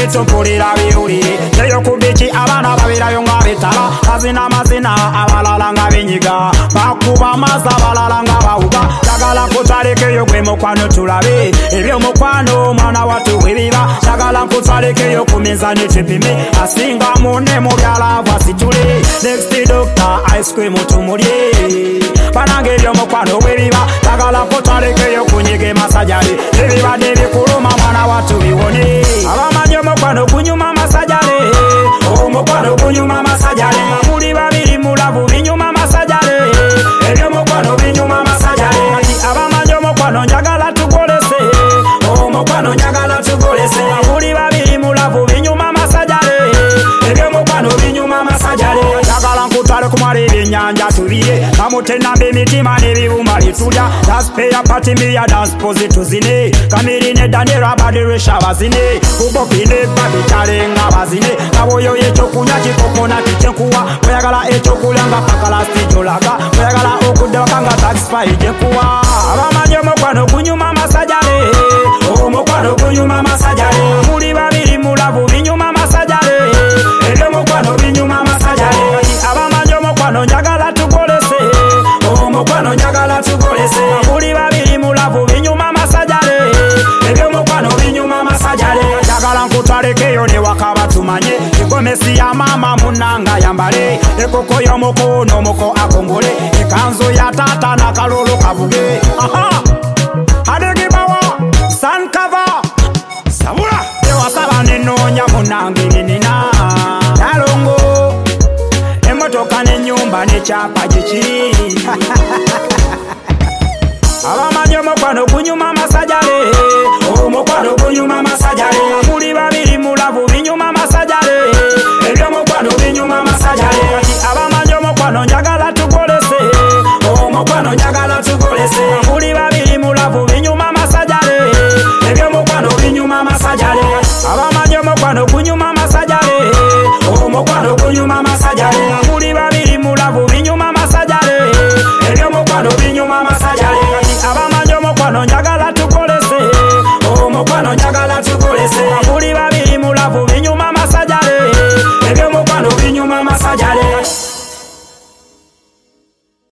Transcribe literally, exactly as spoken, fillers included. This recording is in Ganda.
bitu mpulira biwulire eyo ku biki abaana babirayo nga bitala bazina amazina abalala nga binyiga bakuba amazzi abalala nga bawuga njagala nkutwalekeyo gwe mukwano tulabe ebyomukwano omwana wattu bwebiba njagala nkutwalekeyo ku mizani tupime asinga munne mu byalavu asitule next doctor ice cream tumulye banange ebyomukwano bwebiba njagala nkutwalekeyo ku nyige masajale ebibadde bikuluma mwana wattu biwone abamanyi omukwano gunyuma masajale omukwano gunyuma masajale muli babiri mulavu binyuma masajale ebyomukwano binyuma masajale abamanyi omukwano njagala tugolese omukwano njagala tugolese muli babiri mulavu binyuma masajale ebyomukwano binyuma masajale njagala nkutwale kumala ebyennyanja tubire namutenamba emitima n'ebiwuma litulya daspeya patimiya danspozi tuzine kamiri ne danera baderesha bazine ubopine babikyale nga bazine naboyo ekyokunywa kikokona kikyenkuwa oyagala ekyokulya nga pakalasitijolaga oyagala okuddebaka nga taxify gyenkuwa abamanyi omukwano gunyuma masajale omukwano gunyuma masajale muli babiri mulavu binyuma masajale ebyomukwano binyuma masajale abamanyi omukwano njagala tugolese omukwano njagala tugolese muli babiri mulavu binyuma masajale ebyomukwano binyuma masajale njagala nkutwalekeyo ne waka batumanye egomesi ya mama munanga yambale ekoko y'omukono omuko akongole ekanzu ya tata nakalulu kavuge aha adegibawa sankava sabula ewasaba nenoonya munange nenina nalongo emotoka n'ennyumba n'ekyapa gyekiri abamanyi omukwano gunyuma masajale omukwano gunyuma masajale muli babiri mulavu binyuma masajale ebyomukwano binyuma masajale abamanyi omukwano njagala tugolese omukwano njagala tugolese muli babiri mulavu binyuma masajale ebyomukwano binyuma masajale abamanyi omukwano gunyuma masajale omukwano gunyuma masajale muli babiri mulavu binyuma masajale ebyomukwano binyuma masajale abamanyi omukwano njagala